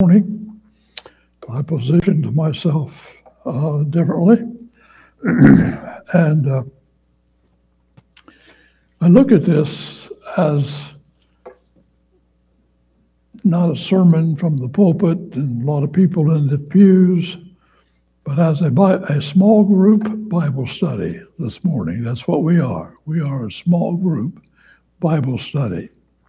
Morning. I positioned myself differently. And I look at this as not a sermon from the pulpit and a lot of people in the pews, but as a small group Bible study this morning. That's what we are. We are a small group Bible study.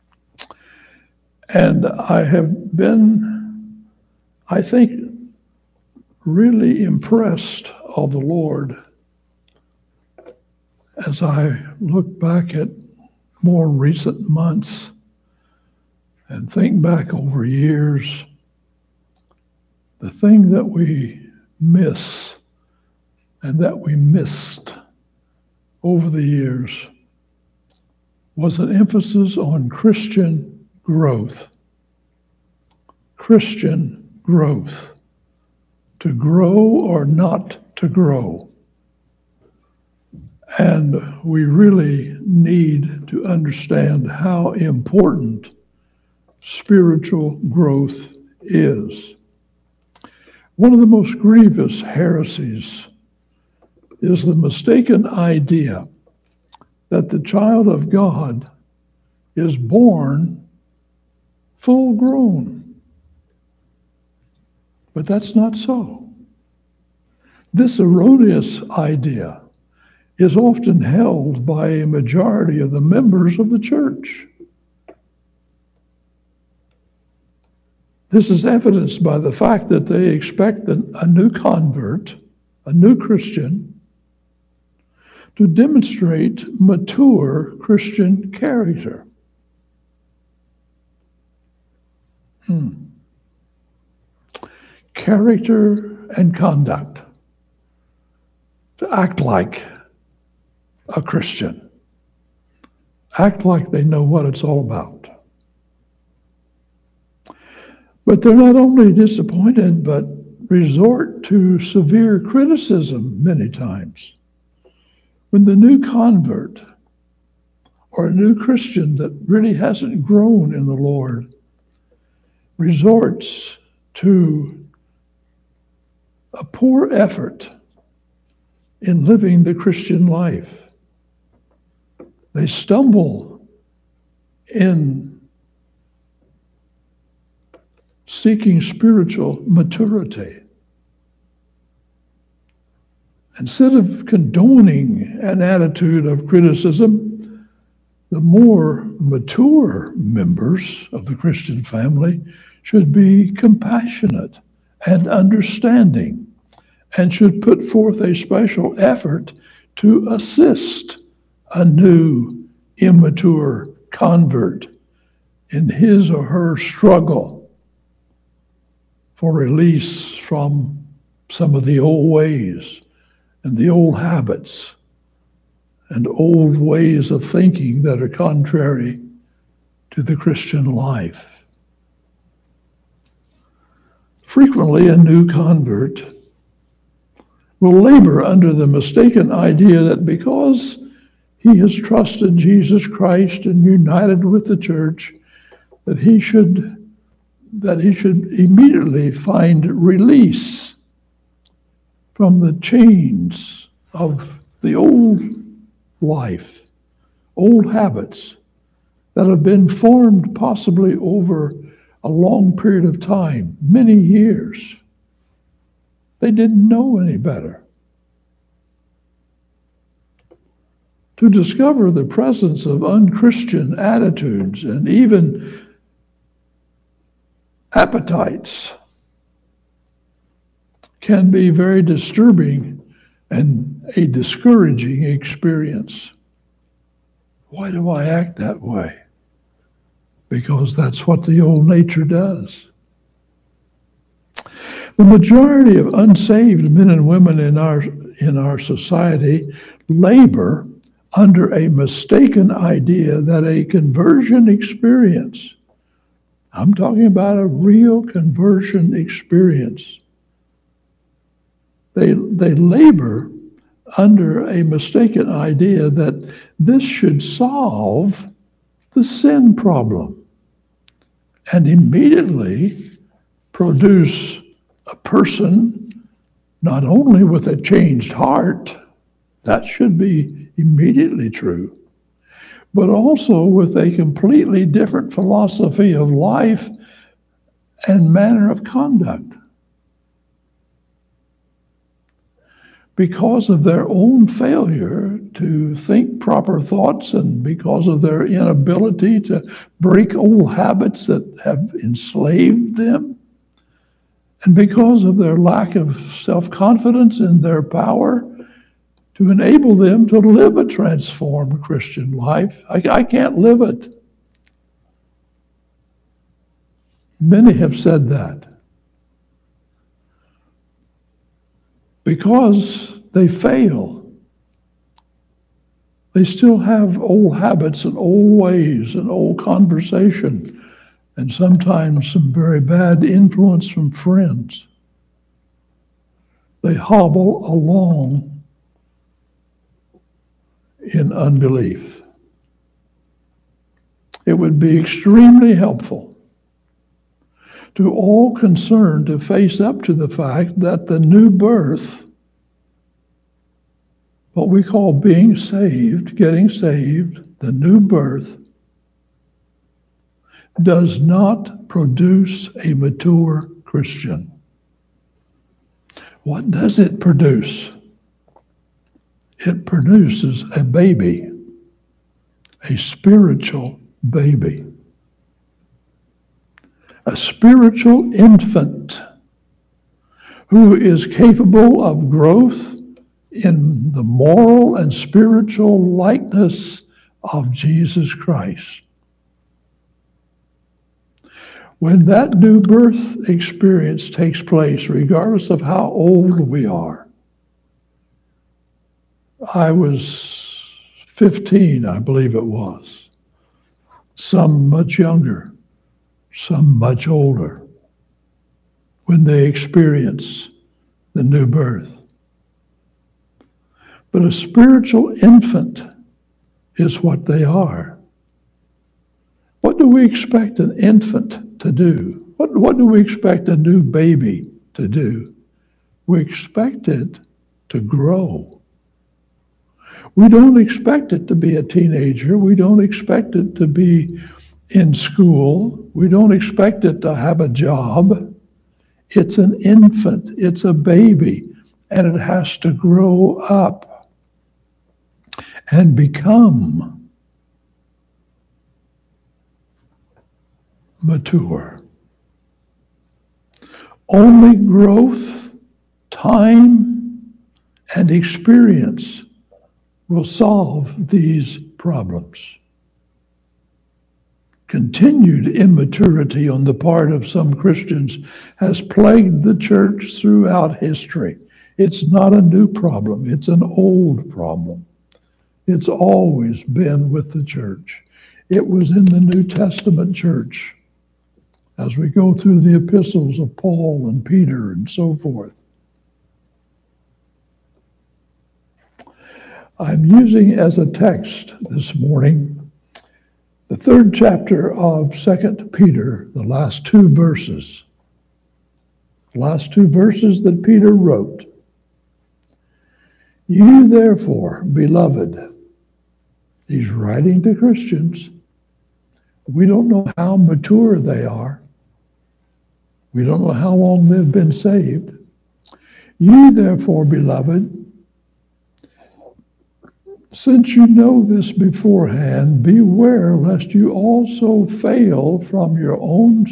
And I have been, I think, really impressed of the Lord as I look back at more recent months and think back over years. The thing that we miss and that we missed over the years was an emphasis on Christian growth. Christian growth. To grow or not to grow. And we really need to understand how important spiritual growth is. One of the most grievous heresies is the mistaken idea that the child of God is born full grown. But that's not so. This erroneous idea is often held by a majority of the members of the church. This is evidenced by the fact that they expect a new convert, a new Christian, to demonstrate mature Christian character. Character and conduct. To act like a Christian. Act like they know what it's all about. But they're not only disappointed, but resort to severe criticism many times. When the new convert or a new Christian that really hasn't grown in the Lord resorts to a poor effort in living the Christian life. They stumble in seeking spiritual maturity. Instead of condoning an attitude of criticism, the more mature members of the Christian family should be compassionate and understanding, and should put forth a special effort to assist a new, immature convert in his or her struggle for release from some of the old ways and the old habits and old ways of thinking that are contrary to the Christian life. Frequently, a new convert will labor under the mistaken idea that because he has trusted Jesus Christ and united with the church, that he should immediately find release from the chains of the old life, old habits that have been formed possibly over a long period of time, many years. They didn't know any better. To discover the presence of unchristian attitudes and even appetites can be very disturbing and a discouraging experience. Why do I act that way? Because that's what the old nature does. The majority of unsaved men and women in our society labor under a mistaken idea that a conversion experience, I'm talking about a real conversion experience, they labor under a mistaken idea that this should solve the sin problem. And immediately produce a person not only with a changed heart, that should be immediately true, but also with a completely different philosophy of life and manner of conduct. Because of their own failure to think proper thoughts and because of their inability to break old habits that have enslaved them, and because of their lack of self-confidence in their power to enable them to live a transformed Christian life. I can't live it. Many have said that. Because they fail. They still have old habits and old ways and old conversation and sometimes some very bad influence from friends. They hobble along in unbelief. It would be extremely helpful to all concerned to face up to the fact that the new birth, what we call being saved, getting saved, the new birth, does not produce a mature Christian. What does it produce? It produces a baby, a spiritual baby, a spiritual infant who is capable of growth in the moral and spiritual likeness of Jesus Christ. When that new birth experience takes place, regardless of how old we are, I was 15, I believe it was. Some much younger, some much older, when they experience the new birth. But a spiritual infant is what they are. What do we expect an infant to do? What do we expect a new baby to do? We expect it to grow. We don't expect it to be a teenager. We don't expect it to be in school. We don't expect it to have a job. It's an infant. It's a baby. And it has to grow up and become mature. Only growth, time, and experience will solve these problems. Continued immaturity on the part of some Christians has plagued the church throughout history. It's not a new problem. It's an old problem. It's always been with the church. It was in the New Testament church as we go through the epistles of Paul and Peter and so forth. I'm using as a text this morning the 3rd chapter of 2 Peter, the last 2 verses. The last 2 verses that Peter wrote. You therefore, beloved, he's writing to Christians. We don't know how mature they are. We don't know how long they've been saved. You therefore, beloved, since you know this beforehand, beware lest you also fall from your own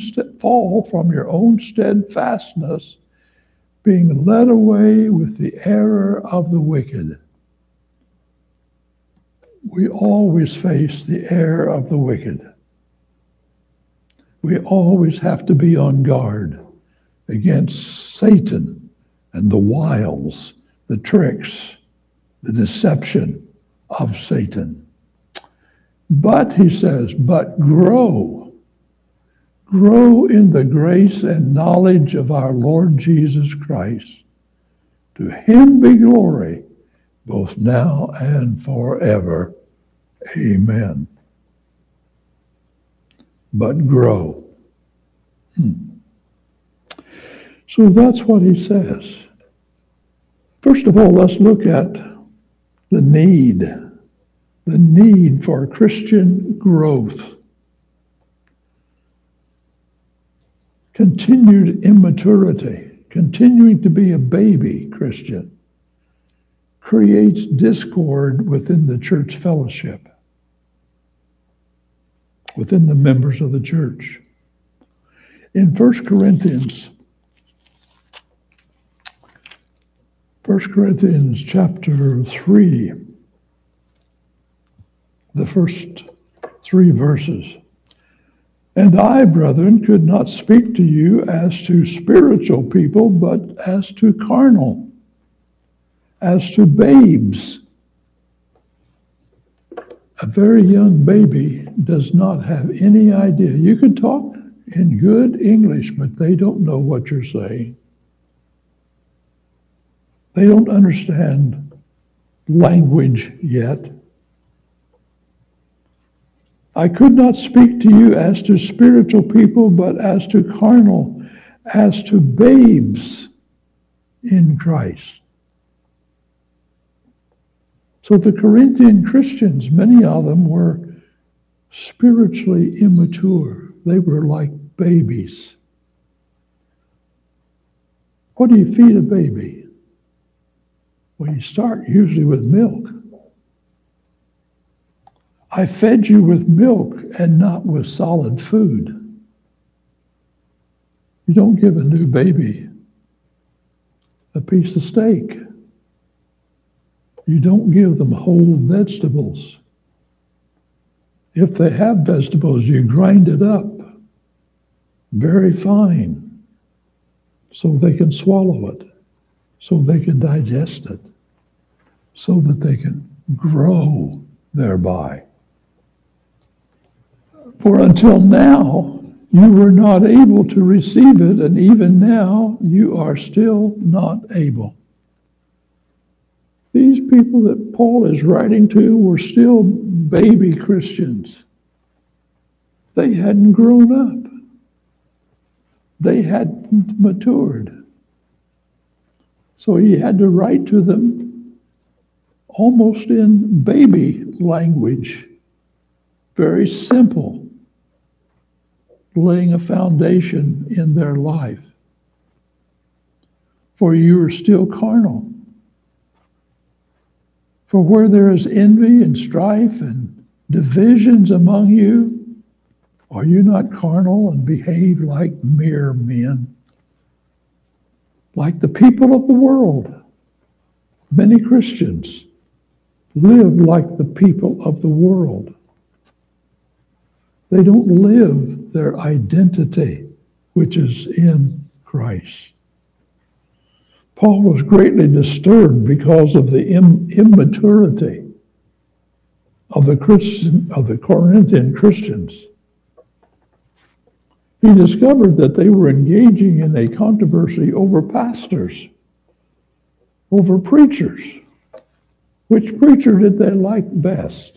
steadfastness, being led away with the error of the wicked. We always face the error of the wicked. We always have to be on guard against Satan and the wiles, the tricks, the deception of Satan. But, he says, but grow in the grace and knowledge of our Lord Jesus Christ. To him be glory, both now and forever. Amen. But grow. So that's what he says. First of all, let's look at the need for Christian growth. Continued immaturity, continuing to be a baby Christian, creates discord within the church fellowship, within the members of the church. In 1 Corinthians chapter 3, the first 3 verses. And I, brethren, could not speak to you as to spiritual people, but as to carnal, as to babes. A very young baby does not have any idea. You can talk in good English, but they don't know what you're saying. They don't understand language yet. I could not speak to you as to spiritual people, but as to carnal, as to babes in Christ. So the Corinthian Christians, many of them were spiritually immature. They were like babies. What do you feed a baby? Well, you start usually with milk. I fed you with milk and not with solid food. You don't give a new baby a piece of steak. You don't give them whole vegetables. If they have vegetables, you grind it up very fine so they can swallow it, so they can digest it, so that they can grow thereby. For until now, you were not able to receive it, and even now, you are still not able. These people that Paul is writing to were still baby Christians. They hadn't grown up. They hadn't matured. So he had to write to them almost in baby language, very simple, laying a foundation in their life. For you are still carnal. For where there is envy and strife and divisions among you, are you not carnal and behave like mere men? Like the people of the world. Many Christians live like the people of the world. They don't live their identity, which is in Christ. Paul was greatly disturbed because of the immaturity of the Corinthian Christians. He discovered that they were engaging in a controversy over pastors, over preachers. Which preacher did they like best?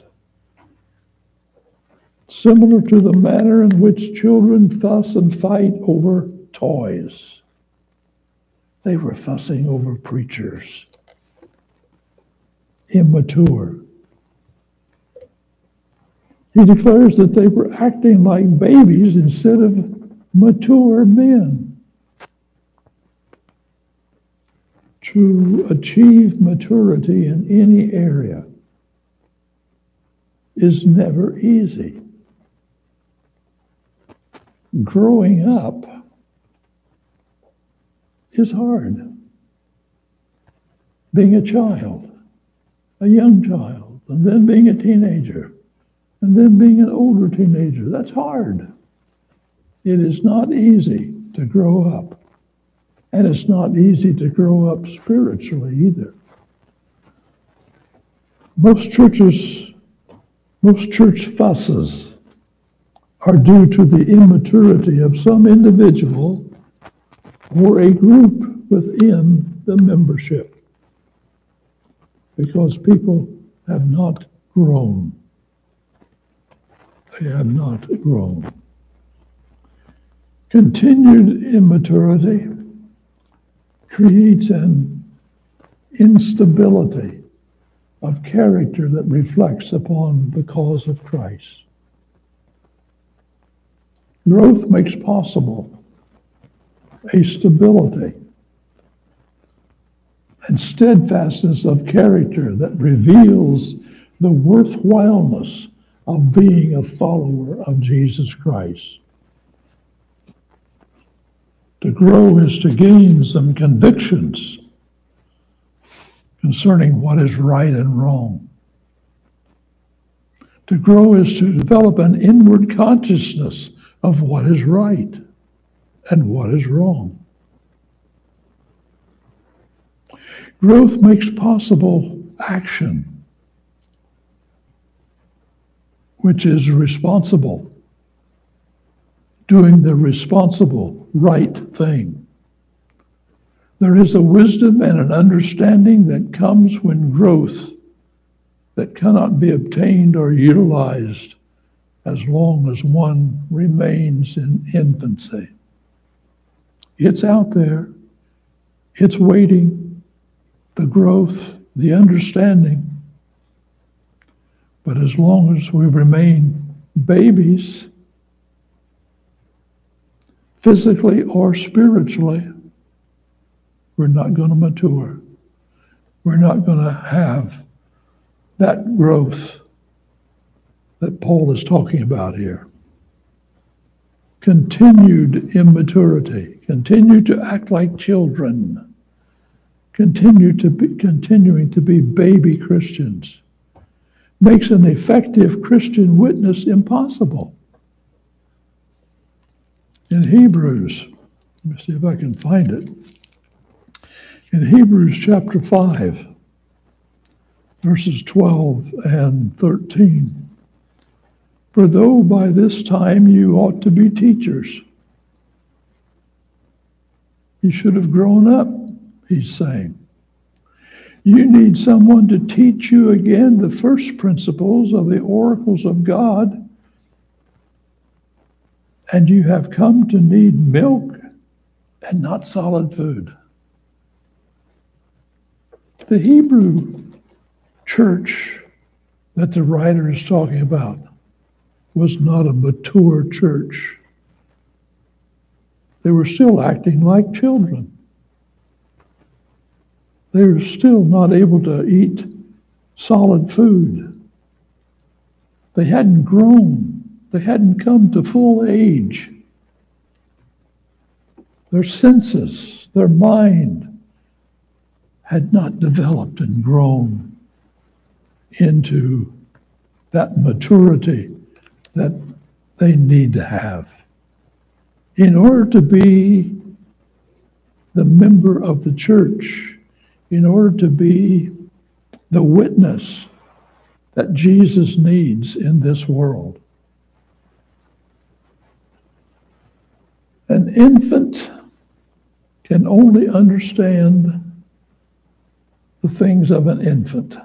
Similar to the manner in which children fuss and fight over toys. They were fussing over preachers. Immature. He declares that they were acting like babies instead of mature men. To achieve maturity in any area is never easy. Growing up is hard. Being a child, a young child, and then being a teenager, and then being an older teenager, that's hard. It is not easy to grow up. And it's not easy to grow up spiritually either. Most church fusses are due to the immaturity of some individual or a group within the membership, because people have not grown. They have not grown. Continued immaturity creates an instability of character that reflects upon the cause of Christ. Growth makes possible a stability and steadfastness of character that reveals the worthwhileness of being a follower of Jesus Christ. To grow is to gain some convictions concerning what is right and wrong. To grow is to develop an inward consciousness of what is right and what is wrong. Growth makes possible action, which is responsible, doing the responsible, right thing. There is a wisdom and an understanding that comes when growth that cannot be obtained or utilized as long as one remains in infancy. It's out there. It's waiting. The growth, the understanding. But as long as we remain babies, physically or spiritually, we're not going to mature. We're not going to have that growth that Paul is talking about here. Continued immaturity. Continue to act like children. Continuing to be baby Christians makes an effective Christian witness impossible. In Hebrews, let me see if I can find it. In Hebrews chapter 5, verses 12 and 13. For though by this time you ought to be teachers, you should have grown up, he's saying. You need someone to teach you again the first principles of the oracles of God, and you have come to need milk and not solid food. The Hebrew church that the writer is talking about was not a mature church. They were still acting like children. They were still not able to eat solid food. They hadn't grown. They hadn't come to full age. Their senses, their mind had not developed and grown into that maturity that they need to have in order to be the member of the church, in order to be the witness that Jesus needs in this world. An infant can only understand the things of an infant.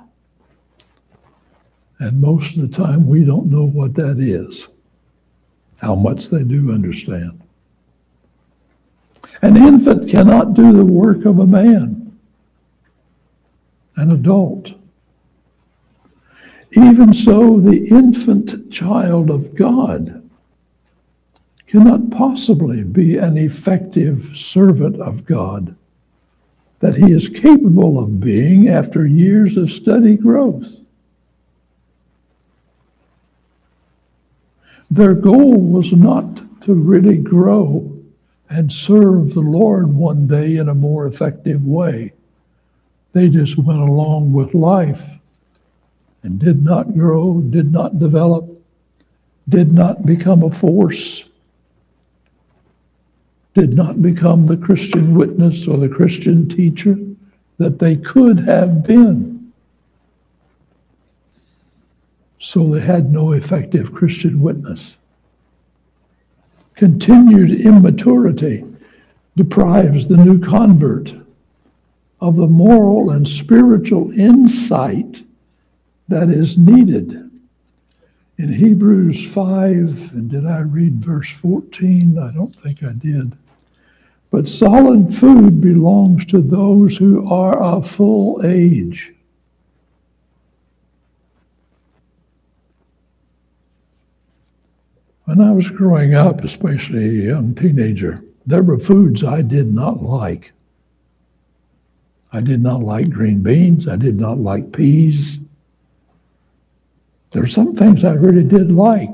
And most of the time, we don't know what that is, how much they do understand. An infant cannot do the work of a man, an adult. Even so, the infant child of God cannot possibly be an effective servant of God that he is capable of being after years of steady growth. Their goal was not to really grow and serve the Lord one day in a more effective way. They just went along with life and did not grow, did not develop, did not become a force, did not become the Christian witness or the Christian teacher that they could have been. So they had no effective Christian witness. Continued immaturity deprives the new convert of the moral and spiritual insight that is needed. In Hebrews 5, and did I read verse 14? I don't think I did. but solid food belongs to those who are of full age. When I was growing up, especially a young teenager, there were foods I did not like. I did not like green beans. I did not like peas. There are some things I really did like.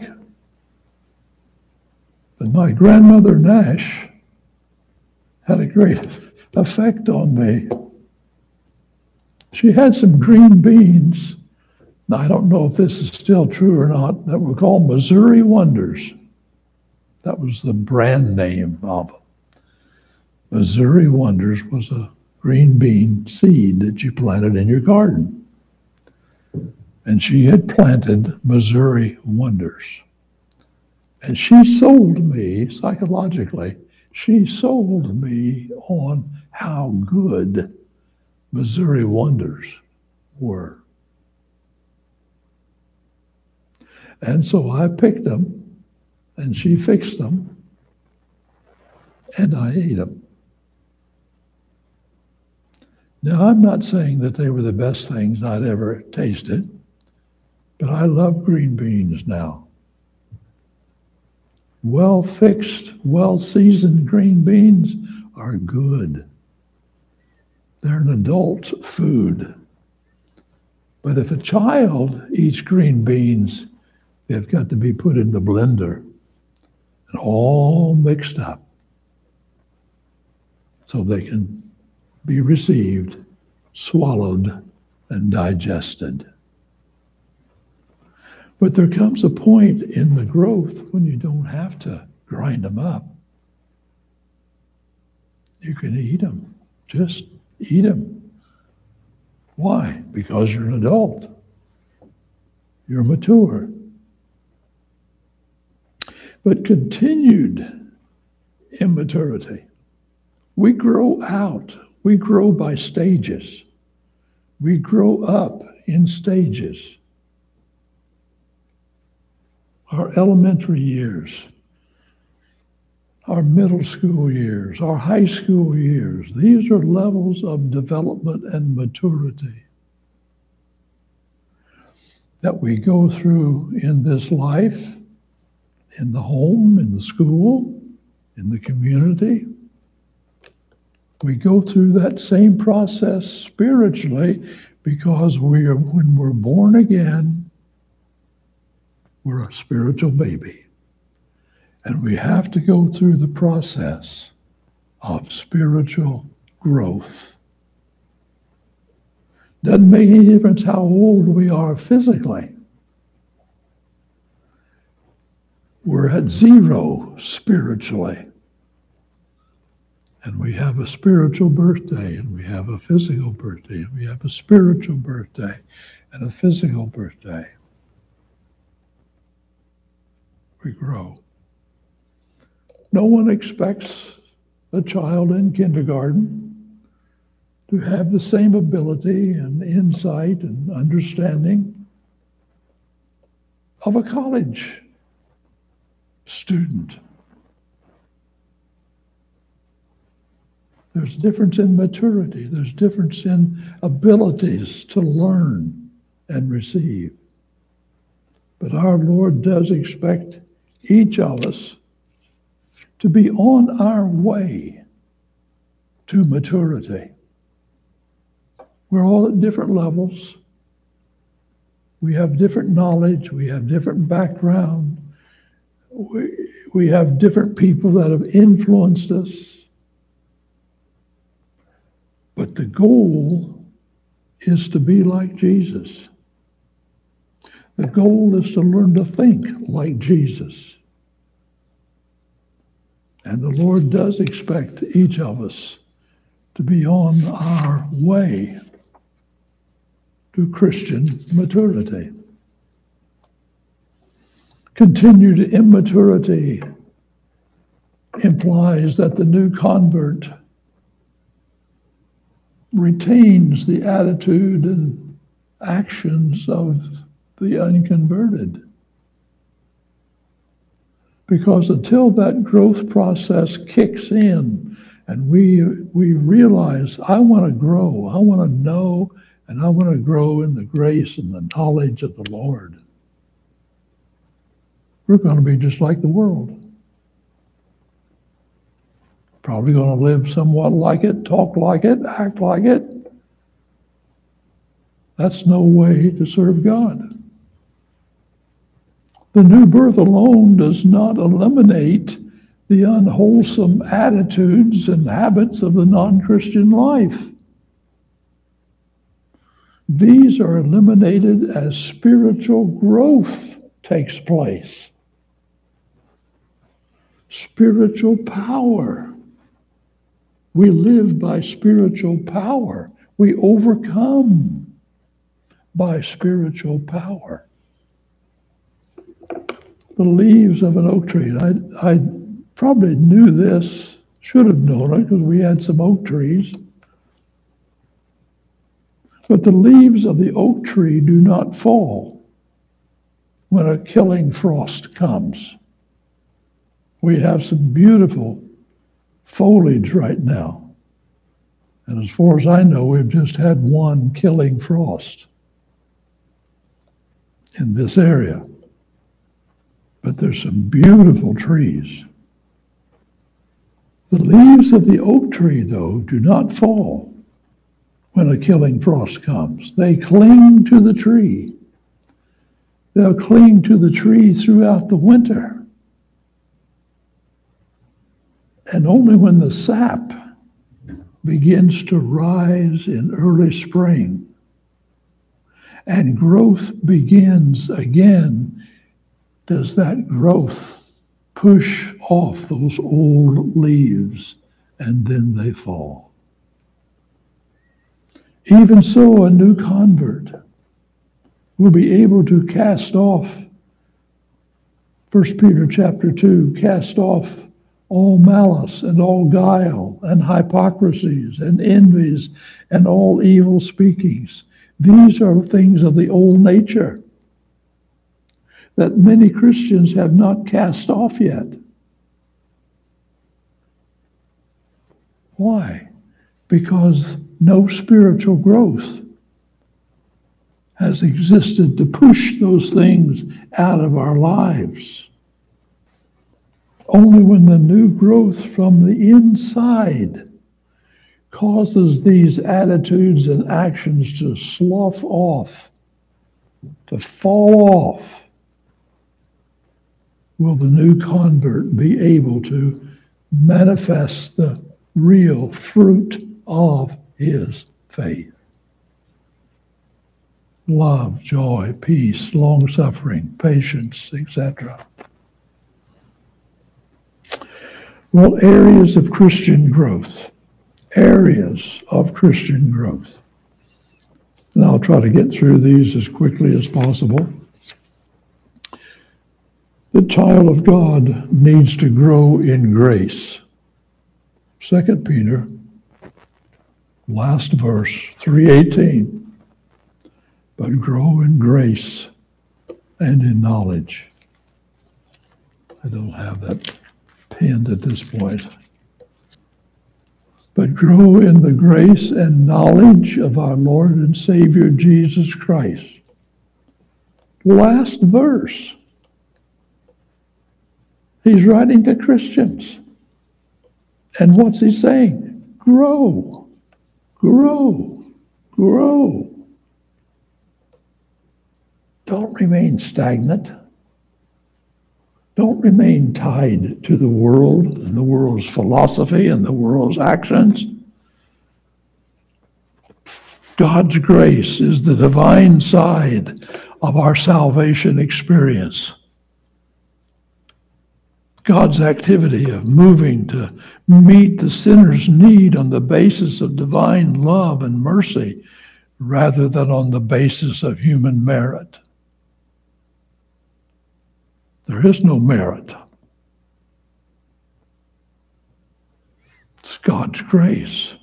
But my grandmother Nash had a great effect on me. She had some green beans. Now, I don't know if this is still true or not, that were called Missouri Wonders. That was the brand name of them. Missouri Wonders was a green bean seed that you planted in your garden. And she had planted Missouri Wonders. And she sold me, psychologically, she sold me on how good Missouri Wonders were. And so I picked them, and she fixed them, and I ate them. Now, I'm not saying that they were the best things I'd ever tasted, but I love green beans now. Well-fixed, well-seasoned green beans are good. They're an adult food. But if a child eats green beans, they've got to be put in the blender and all mixed up so they can be received, swallowed, and digested. But there comes a point in the growth when you don't have to grind them up. You can eat them. Just eat them. Why? Because you're an adult. You're mature. But continued immaturity. We grow out. We grow by stages. We grow up in stages. Our elementary years, our middle school years, our high school years, these are levels of development and maturity that we go through in this life, in the home, in the school, in the community. We go through that same process spiritually because when we're born again, we're a spiritual baby. And we have to go through the process of spiritual growth. Doesn't make any difference how old we are physically. We're at zero spiritually. And we have a spiritual birthday, and we have a physical birthday, and we have a spiritual birthday, and a physical birthday. We grow. No one expects a child in kindergarten to have the same ability and insight and understanding of a college student. There's difference in maturity. There's difference in abilities to learn and receive. But our Lord does expect each of us to be on our way to maturity. We're all at different levels. We have different knowledge. We have different background. We have different people that have influenced us. But the goal is to be like Jesus. The goal is to learn to think like Jesus. And the Lord does expect each of us to be on our way to Christian maturity. Continued immaturity implies that the new convert retains the attitude and actions of the unconverted. Because until that growth process kicks in And we realize, I want to grow, I want to know, and I want to grow in the grace and the knowledge of the Lord. We're going to be just like the world. Probably going to live somewhat like it, talk like it, act like it. That's no way to serve God. The new birth alone does not eliminate the unwholesome attitudes and habits of the non-Christian life. These are eliminated as spiritual growth takes place. Spiritual power. We live by spiritual power. We overcome by spiritual power. The leaves of an oak tree. I probably knew this, should have known it, because we had some oak trees. But the leaves of the oak tree do not fall when a killing frost comes. We have some beautiful foliage right now. And as far as I know, we've just had one killing frost in this area. But there's some beautiful trees. The leaves of the oak tree, though, do not fall when a killing frost comes. They cling to the tree. They'll cling to the tree throughout the winter. And only when the sap begins to rise in early spring and growth begins again, does that growth push off those old leaves, and then they fall. Even so, a new convert will be able to cast off, 1 Peter chapter 2, cast off all malice and all guile and hypocrisies and envies and all evil speakings. These are things of the old nature that many Christians have not cast off yet. Why? Because no spiritual growth has existed to push those things out of our lives. Only when the new growth from the inside causes these attitudes and actions to slough off, to fall off, will the new convert be able to manifest the real fruit of his faith. Love, joy, peace, long-suffering, patience, etc. Well, areas of Christian growth. Areas of Christian growth. And I'll try to get through these as quickly as possible. The child of God needs to grow in grace. 2 Peter, last verse, 3:18. But grow in grace and in knowledge. I don't have that pinned at this point. But grow in the grace and knowledge of our Lord and Savior Jesus Christ. Last verse. He's writing to Christians. And what's he saying? Grow, grow, grow. Don't remain stagnant. Don't remain tied to the world and the world's philosophy and the world's actions. God's grace is the divine side of our salvation experience. God's activity of moving to meet the sinner's need on the basis of divine love and mercy rather than on the basis of human merit. There is no merit. It's God's grace.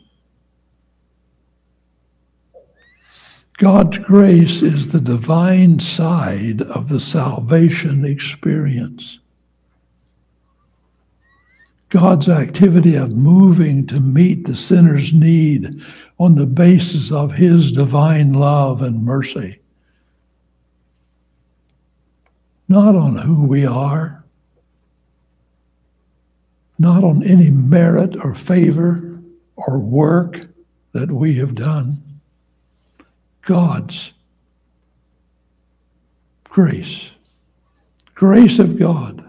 God's grace is the divine side of the salvation experience. God's activity of moving to meet the sinner's need on the basis of his divine love and mercy. Not on who we are, not on any merit or favor or work that we have done. God's grace. Grace of God.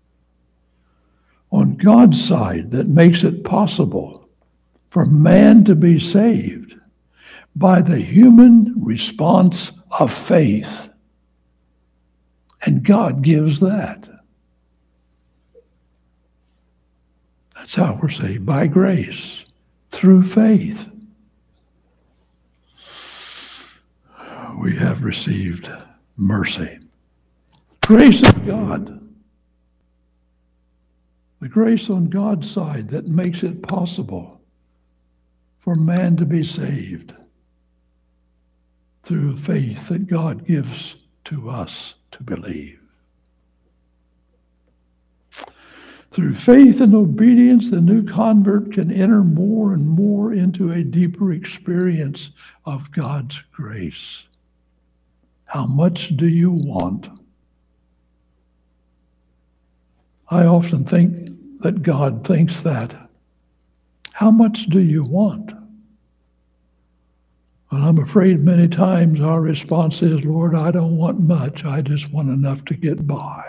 On God's side that makes it possible for man to be saved by the human response of faith. And God gives that. That's how we're saved, by grace, through faith. We have received mercy. Grace of God. The grace on God's side that makes it possible for man to be saved through faith that God gives to us to believe. Through faith and obedience, the new convert can enter more and more into a deeper experience of God's grace. How much do you want? I often think that God thinks that. How much do you want? And I'm afraid many times our response is, Lord, I don't want much. I just want enough to get by.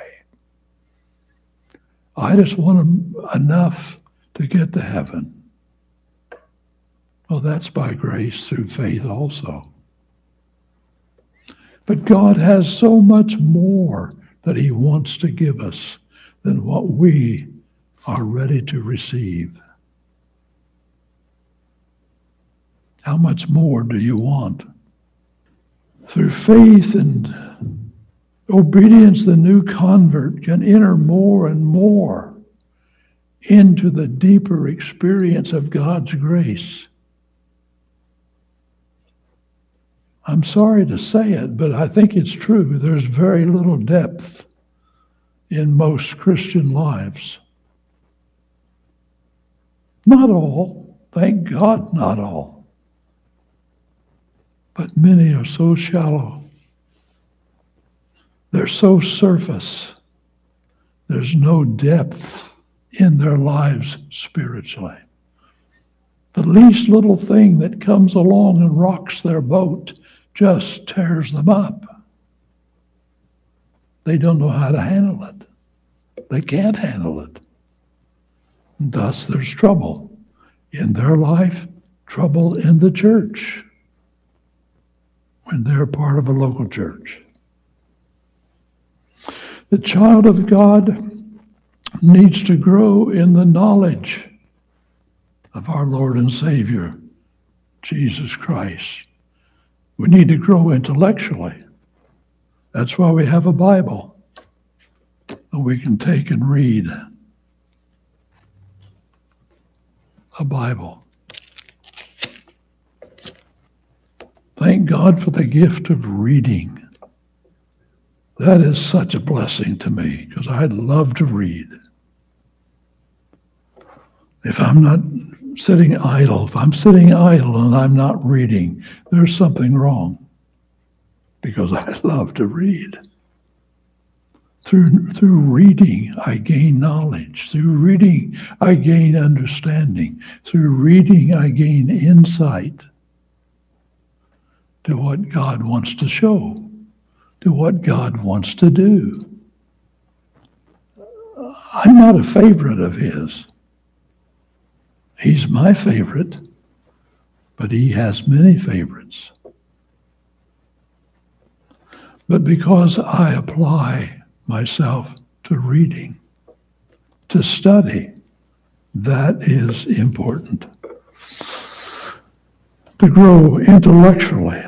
I just want enough to get to heaven. Well, that's by grace through faith also. But God has so much more that he wants to give us than what we are ready to receive. How much more do you want? Through faith and obedience, the new convert can enter more and more into the deeper experience of God's grace. I'm sorry to say it, but I think it's true. There's very little depth in most Christian lives. Not all, thank God, not all. But many are so shallow. They're so surface. There's no depth in their lives spiritually. The least little thing that comes along and rocks their boat just tears them up. They don't know how to handle it. They can't handle it. And thus there's trouble in their life, trouble in the church when they're part of a local church. The child of God needs to grow in the knowledge of our Lord and Savior, Jesus Christ. We need to grow intellectually. That's why we have a Bible that we can take and read. A Bible. Thank God for the gift of reading. That is such a blessing to me because I love to read. If I'm not sitting idle, if I'm sitting idle and I'm not reading, there's something wrong because I love to read. Through reading, I gain knowledge. Through reading, I gain understanding. Through reading, I gain insight to what God wants to show, to what God wants to do. I'm not a favorite of his. He's my favorite, but he has many favorites. But because I apply myself to reading, to study, that is important. To grow intellectually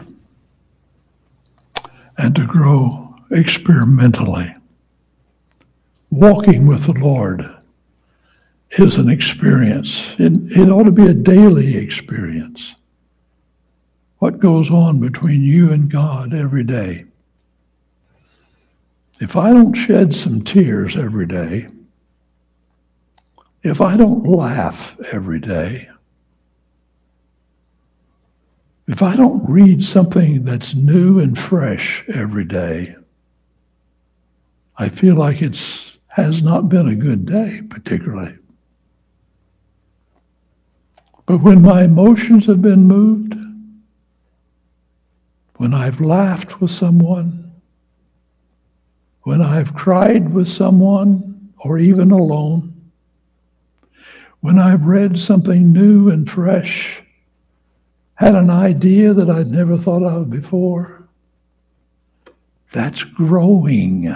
and to grow experimentally. Walking with the Lord is an experience. It ought to be a daily experience. What goes on between you and God every day? If I don't shed some tears every day, if I don't laugh every day, if I don't read something that's new and fresh every day, I feel like it has not been a good day, particularly. But when my emotions have been moved, when I've laughed with someone, when I've cried with someone, or even alone, when I've read something new and fresh, had an idea that I'd never thought of before, that's growing.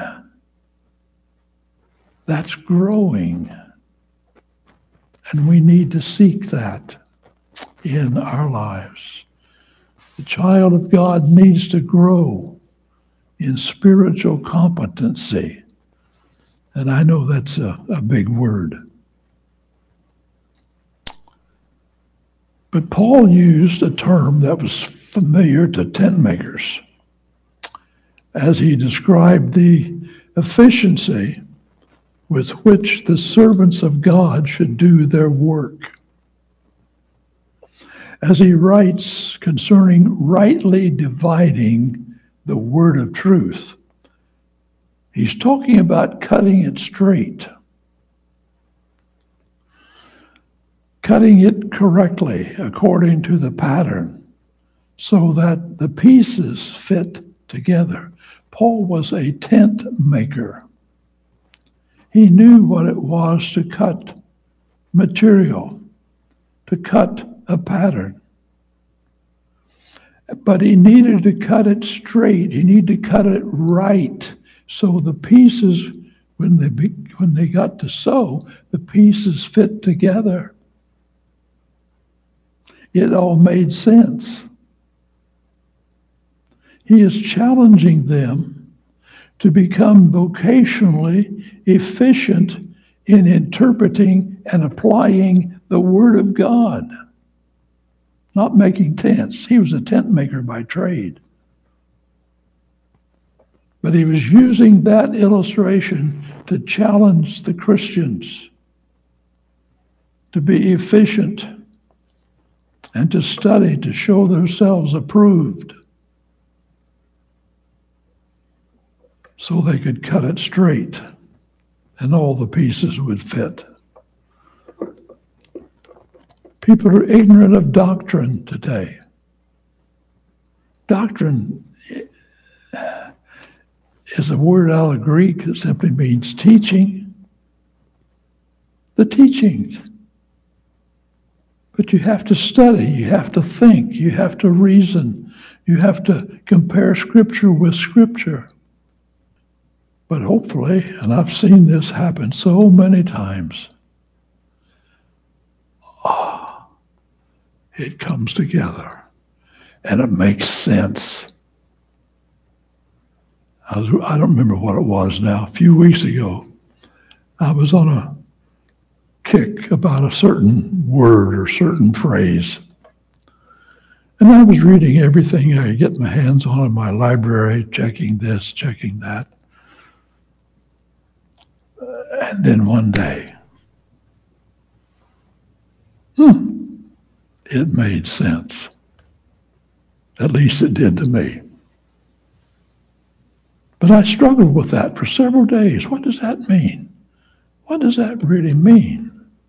That's growing. And we need to seek that in our lives. The child of God needs to grow in spiritual competency. And I know that's a big word. But Paul used a term that was familiar to tent makers as he described the efficiency with which the servants of God should do their work. As he writes concerning rightly dividing the word of truth, he's talking about cutting it straight, cutting it correctly according to the pattern so that the pieces fit together. Paul was a tent maker. He knew what it was to cut material, to cut a pattern. But he needed to cut it straight. He needed to cut it right so the pieces, when they got to sew, the pieces fit together. It all made sense. He is challenging them to become vocationally efficient in interpreting and applying the Word of God, not making tents. He was a tent maker by trade. But he was using that illustration to challenge the Christians to be efficient and to study, to show themselves approved, so they could cut it straight and all the pieces would fit. People are ignorant of doctrine today. Doctrine is a word out of Greek that simply means teaching. The teachings. But you have to study, you have to think, you have to reason, you have to compare Scripture with Scripture. But hopefully, and I've seen this happen so many times, it comes together and it makes sense. I don't remember what it was now. A few weeks ago, I was on a kick about a certain word or certain phrase. And I was reading everything I could get my hands on in my library, checking this, checking that. And then one day, it made sense. At least it did to me. But I struggled with that for several days. What does that mean? What does that really mean?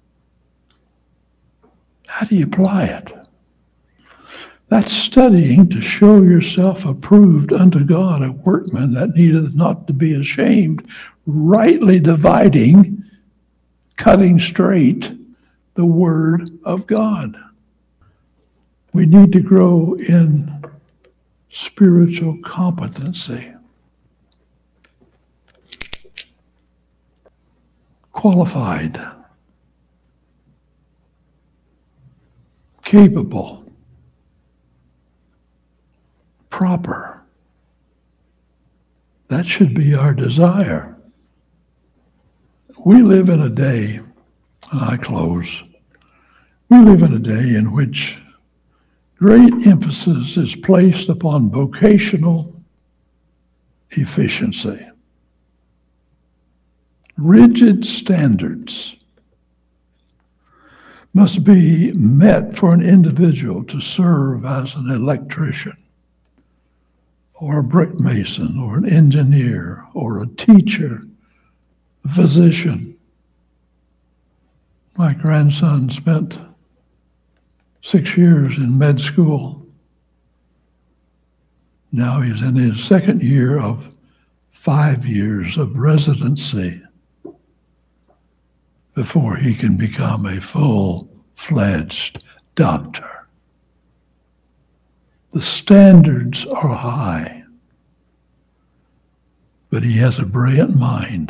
How do you apply it? That's studying to show yourself approved unto God, a workman that needeth not to be ashamed, rightly dividing, cutting straight the Word of God. We need to grow in spiritual competency. Qualified. Capable. Proper. That should be our desire. We live in a day, and I close, we live in a day in which great emphasis is placed upon vocational efficiency. Rigid standards must be met for an individual to serve as an electrician or a brick mason or an engineer or a teacher, a physician. My grandson spent 6 years in med school. Now he's in his second year of 5 years of residency before he can become a full-fledged doctor. The standards are high, but he has a brilliant mind.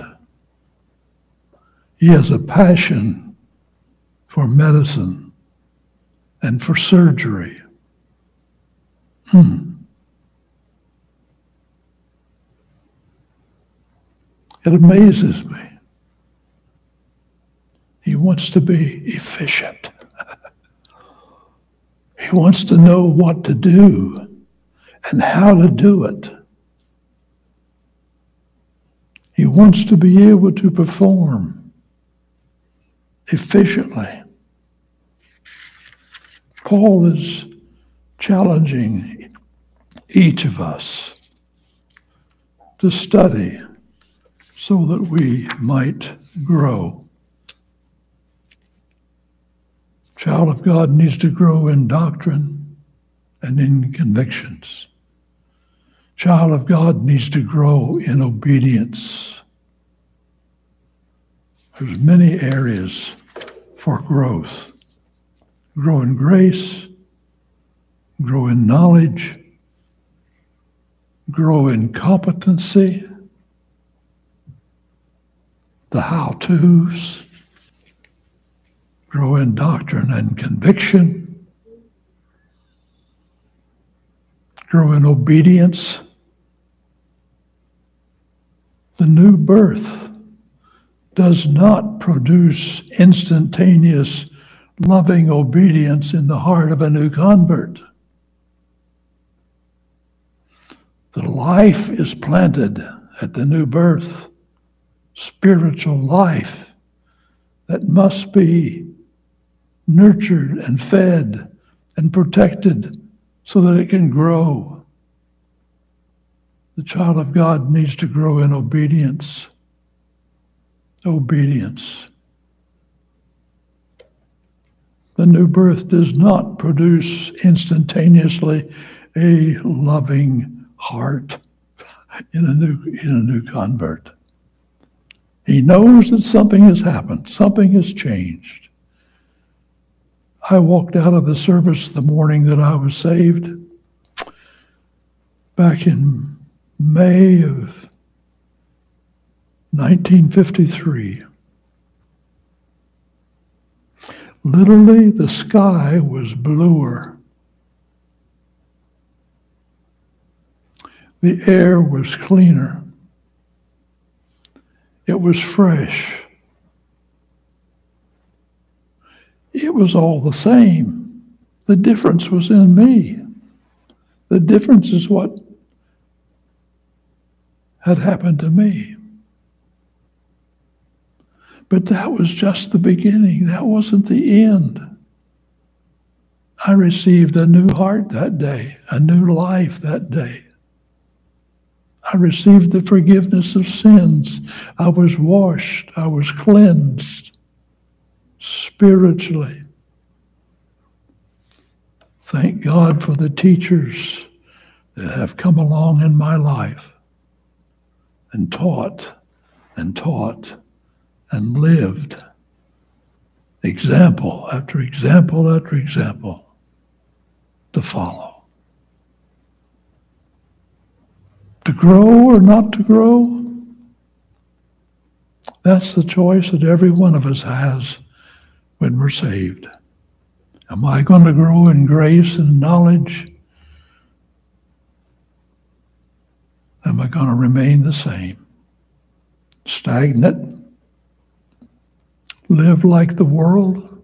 He has a passion for medicine and for surgery. It amazes me. He wants to be efficient. He wants to know what to do and how to do it. He wants to be able to perform efficiently. Paul is challenging each of us to study so that we might grow. Child of God needs to grow in doctrine and in convictions. Child of God needs to grow in obedience. There's many areas for growth. Grow in grace, grow in knowledge, grow in competency, the how-tos, grow in doctrine and conviction, grow in obedience. The new birth does not produce instantaneous, loving obedience in the heart of a new convert. The life is planted at the new birth, spiritual life that must be nurtured and fed and protected so that it can grow. The child of God needs to grow in obedience. Obedience. The new birth does not produce instantaneously a loving heart in a new convert. He knows that something has happened, something has changed. I walked out of the service the morning that I was saved, back in May of 1953. Literally, the sky was bluer. The air was cleaner. It was fresh. It was all the same. The difference was in me. The difference is what had happened to me. But that was just the beginning. That wasn't the end. I received a new heart that day, a new life that day. I received the forgiveness of sins. I was washed. I was cleansed spiritually. Thank God for the teachers that have come along in my life and taught and lived example after example after example to follow. To grow or not to grow, that's the choice that every one of us has when we're saved. Am I going to grow in grace and knowledge? Am I going to remain the same? Stagnant? Live like the world?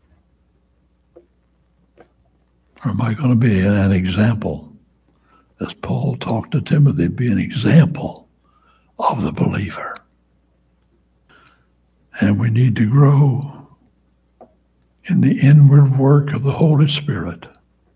Or am I going to be an example? As Paul talked to Timothy, be an example of the believer. And we need to grow in the inward work of the Holy Spirit.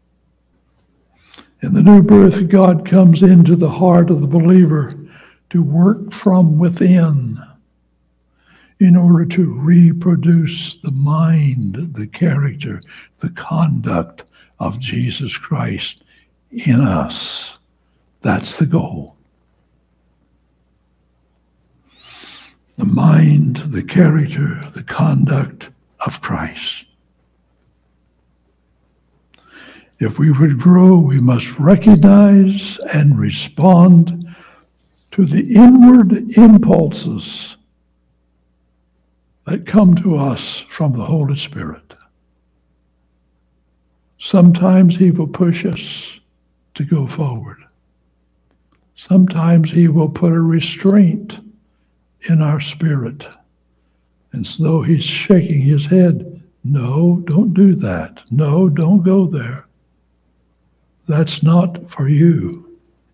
In the new birth, God comes into the heart of the believer to work from within in order to reproduce the mind, the character, the conduct of Jesus Christ in us. That's the goal. The mind, the character, the conduct of Christ. If we would grow, we must recognize and respond to the inward impulses that come to us from the Holy Spirit. Sometimes He will push us to go forward. Sometimes He will put a restraint in our spirit. And so He's shaking His head. No, don't do that. No, don't go there. That's not for you.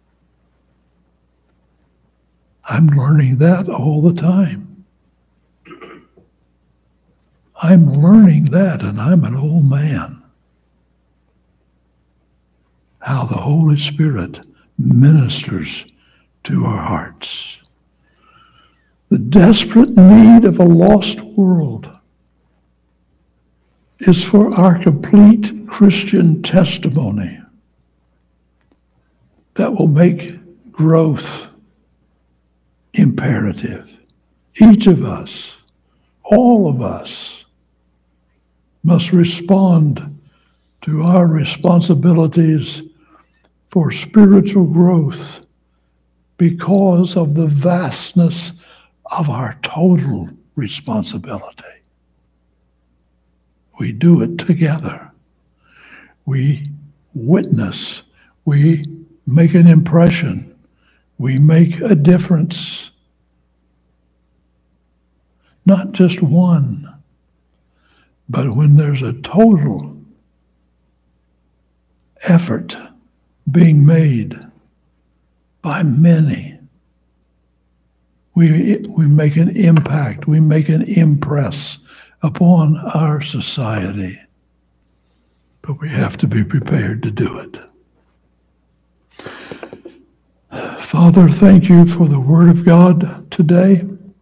I'm learning that all the time. I'm learning that, and I'm an old man. How the Holy Spirit ministers to our hearts. The desperate need of a lost world is for our complete Christian testimony that will make growth imperative. Each of us, all of us, must respond to our responsibilities for spiritual growth because of the vastness of our total responsibility. We do it together. We witness. We make an impression. We make a difference. Not just one, but when there's a total effort being made by many, we make an impact, we make an impress upon our society. But we have to be prepared to do it. Father, thank you for the Word of God today.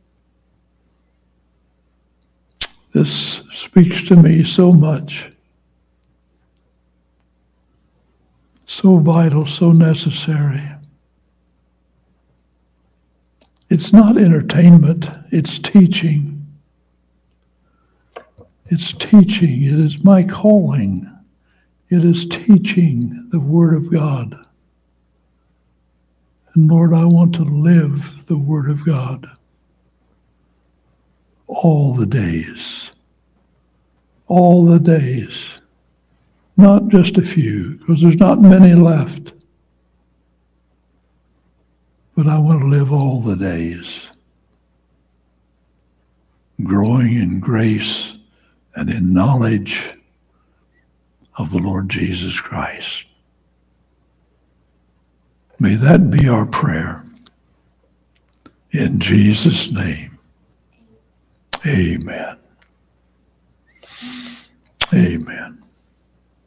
This speaks to me so much. So vital, so necessary. It's not entertainment, it's teaching. It's teaching. It is my calling. It is teaching the Word of God. And Lord, I want to live the Word of God all the days. All the days. Not just a few, because there's not many left. But I want to live all the days, growing in grace and in knowledge of the Lord Jesus Christ. May that be our prayer. In Jesus' name, amen. Amen.